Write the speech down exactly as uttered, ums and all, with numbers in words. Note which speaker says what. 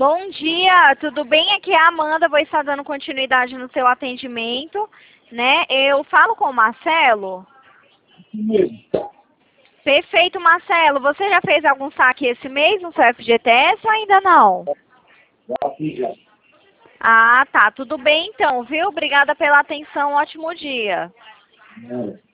Speaker 1: Bom dia, tudo bem? Aqui é a Amanda, vou estar dando continuidade no seu atendimento, né? Eu falo com o Marcelo. Perfeito, Marcelo. Você já fez algum saque esse mês no seu F G T S ou ainda não?
Speaker 2: Já fiz, já.
Speaker 1: Ah, tá. Tudo bem então, viu? Obrigada pela atenção. Ótimo dia.
Speaker 2: Não.